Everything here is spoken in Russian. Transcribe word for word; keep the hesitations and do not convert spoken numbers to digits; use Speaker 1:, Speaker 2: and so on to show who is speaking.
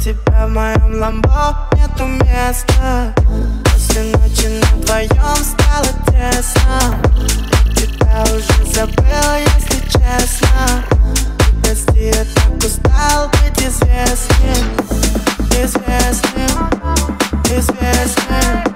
Speaker 1: тебя в моем ламбо нету места. После ночи на вдвоем стало тесно. Тебя уже забыл, если честно. И прости, я так устал быть известным. Известным, известным.